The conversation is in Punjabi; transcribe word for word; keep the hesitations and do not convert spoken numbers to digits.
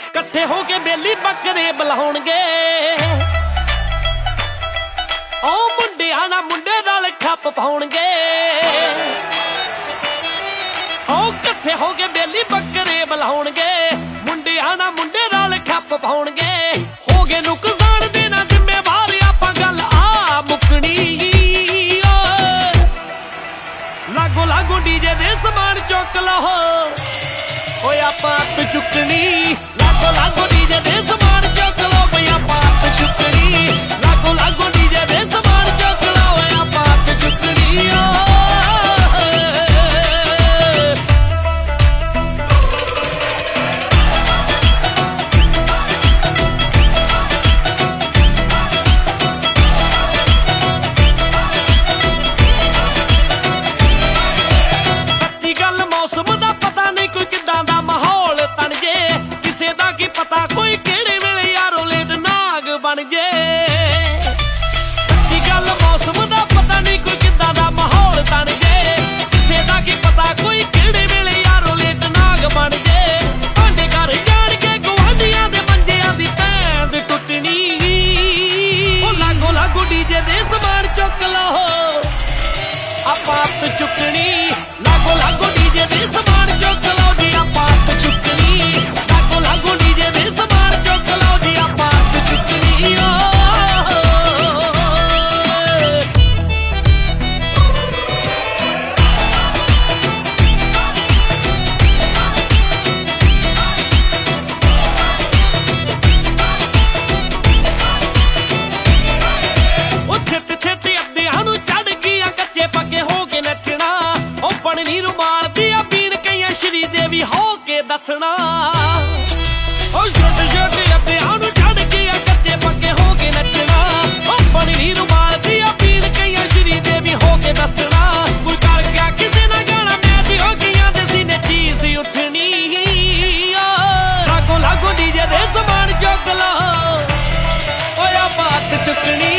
ਇਕੱਠੇ ਹੋ ਕੇ ਬੇਲੀ ਬੱਕਰੇ ਬੁਲਾਉਣਗੇ। ਓ ਮੁੰਡਿਆਂ ਨਾਲ ਮੁੰਡੇ ਨਾਲ ਖੱਪ ਪਾਉਣਗੇ। ਓ ਇਕੱਠੇ ਹੋ ਕੇ ਬੇਲੀ ਬੱਕਰੇ ਬੁਲਾਉਣਗੇ। ਮੁੰਡਿਆਂ ਨਾਲ ਮੁੰਡੇ ਨਾਲ ਖੱਪ ਪਾਉਣਗੇ। ਹੋ ਗਏ ਨੁਕਸਾਨ ਦੇਣਾ ਜ਼ਿੰਮੇਵਾਰ ਆਪਾਂ ਗੱਲ ਆ ਮੁੱਕਣੀ। ਲਾਗੋ ਲਾਗੋ ਡੀਜੇ ਦੇ ਸਮਾਨ ਚੁੱਕ ਲਓ ਓਏ ਆਪਾਂ ਹੱਥ ਚੁੱਕਣੀ। ਲਾਗੋ ਲਾਗੋ ਡੀਜੇ ਦੇ ਸਮਾਨ ਚੁੱਕ ਲਓ ਬਈ ਆਪਾਂ ਹੱਥ ਚੁੱਕਣੀ। ਲਾਗੋ ਲਾਗੋ ਡੀਜੇ ਦੇ ਸਮਾਨ ਚੁੱਕ ਲਓ ਓਏ ਆਪਾਂ ਹੱਥ ਚੁੱਕਣੀ। ਸੱਚੀ ਗੱਲ ਮੌਸਮ ਦਾ ਪਤਾ ਨਹੀਂ ਕੋਈ ਕਿੱਦਾਂ ਦਾ ਮਾਹੌਲ ਤਣ ਜੇ। ਕਿਸੇ ਦਾ ਕੀ ਪਤਾ ਕੋਈ ਕਿਹੜੇ ਵੇਲੇ ਯਾਰੋ ਲੇਟ ਨਾਗ ਬਣ ਜੇ। ਸੱਚੀ ਗੱਲ ਮੌਸਮ ਦਾ ਪਤਾ ਨਹੀਂ ਕੋਈ ਕਿੱਦਾਂ ਦਾ ਮਾਹੌਲ ਤਣ ਜੇ। ਕਿਸੇ ਦਾ ਕੀ ਪਤਾ ਕੋਈ ਕਿਹੜੇ ਵੇਲੇ ਯਾਰੋ ਲੇਟ ਨਾਗ ਬਣ ਜੇ। ਭਾਂਡੇ ਘਰ ਜਾਣ ਕੇ ਗੁਆਂਢੀਆਂ ਦੇ ਮੰਜਿਆਂ ਦੀ ਪੈਂਦ ਟੁੱਟਣੀ। ਉਹ ਲਾਗੋ ਲਾਗੋ ਡੀਜੇ ਦੇ ਸਮਾਨ ਚੁੱਕ ਲਓ ਆਪਾਂ ਹੱਥ ਚੁੱਕਣੀ। ਲਾਗੋ ਲਾਗੋ ਡੀਜੇ ਦੇ ਸਮਾਨ ਚੁੱਕ ਲਓ ਜੀ ਆਪਾਂ ਹੱਥ ਚੁੱਕਣੀ। ਲਾਗੋ ਲਾਗੋ ਡੀਜੇ ਦੇ ਸਮਾਨ ਚੁੱਕ ਲਓ ਜੀ ਆਪਾਂ ਹੱਥ ਚੁੱਕਣੀ। ਉਹ ਛੇਤੀ ਛੇਤੀ ਅੱਧਿਆਂ ਨੂੰ ਚੜ ਗਈਆਂ ਕੱਚੇ ਪੱਕੇ ਹੋ ਕੇ ਨੱਚਣਾ। ਉਹ ਬਣਨੀ ਰੁਮਾਲ ਦੀ ਆ ਪੀਣ ਕਈਆਂ ਸ਼੍ਰੀ ਦੇਵੀ ਹੋ ਕੇ ਦੱਸਣਾ। ਉਹ ਛੋਟੇ ਛੋਟੇ ਅੱਧਿਆਂ ਨੂੰ ਚੜ ਗਈਆਂ ਕੱਚੇ ਪੱਕੇ ਹੋ ਕੇ ਨੱਚਣਾ। ਉਹ ਬਣਨੀ ਰੁਮਾਲ ਦੀ ਆ ਪੀਣ ਕਈਆਂ ਸ਼੍ਰੀ ਦੇਵੀ ਹੋ ਕੇ ਦੱਸਣਾ। ਕੋਈ ਕਰ ਗਿਆ ਕਿਸੇ ਨਾਲ ਗਾਣਾ ਮੈਂ ਵੀ ਹੋ ਗਈਆਂ ਦੇ ਸੀਨੇ ਚੀਜ਼ ਉੱਠਣੀ। ਲਾਗੋ ਲਾਗੋ ਡੀਜੇ ਦੇ ਸਮਾਨ ਚੁੱਕ ਲਓ ਓਏ ਆਪਾਂ ਹੱਥ ਚੁੱਕਣੀ।